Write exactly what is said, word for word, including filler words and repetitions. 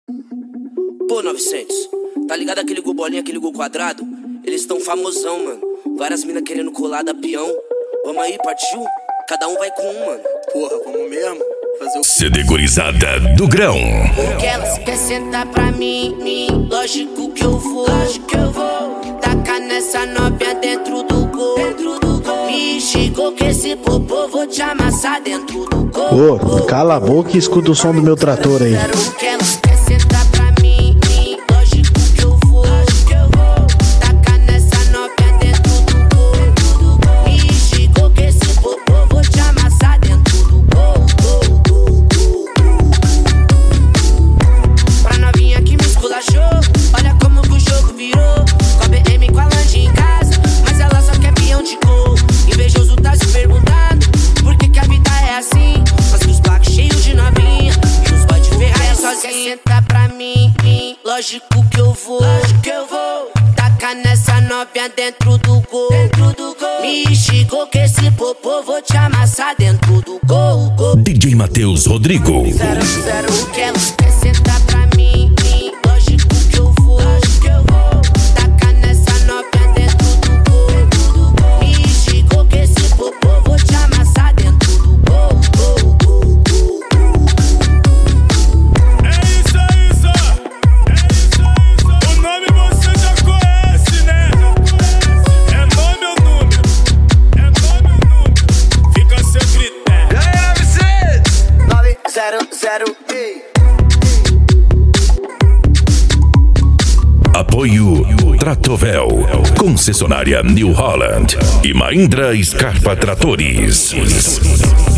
Pô, novecentos, tá ligado aquele gol bolinha, aquele gol quadrado? Eles tão famosão, mano. Várias minas querendo colar da peão. Vamos aí, partiu? Cada um vai com um, mano. Porra, vamos mesmo? Fazer o... C D Gorizada do Grão. Porque elas quer sentar pra mim, mim. Lógico que eu vou, lógico que eu vou. Tacar nessa novinha dentro do gol, dentro do gol. Me chegou que esse popô vou te amassar dentro do gol. Ô, cala a boca e escuta o som do meu trator aí. Porque elas quer sentar pra mim, mim. Lógico que eu vou, lógico que eu vou. Tacar nessa novinha dentro do gol, dentro do gol. Me chegou que esse popô vou te amassar dentro do gol, gol, gol, gol. Pra novinha que me esculachou, olha como que o jogo virou. Com a B M com a lanche em casa, mas ela só quer peão de gol. Invejoso tá se perguntando por que que a vida é assim. Mas que os blacks cheios de novinha e os boy de ferrar sozinho. Quer sentar pra mim, mim, lógico que eu vou, lógico que eu vou. Tacar nessa novinha dentro do gol, dentro do gol. Me chegou que esse popô vou te amassar dentro do gol, gol. D J Matheus Rodrigo. Zero, zero, que elas quer sentar pra mim, mim, lógico que eu vou, lógico que eu vou. Tacar nessa novinha dentro do gol, dentro do gol. Me chegou que esse popô vou te amassar dentro do gol, gol, gol, gol. É isso, é isso, é isso, é isso. O nome você já conhece, né? É nome ou número? É nome ou número? Fica a seu critério. E aí, novecentos? nove zero zero, ei. Apoio Tratovel, concessionária New Holland e Mahindra Scarpa Tratores.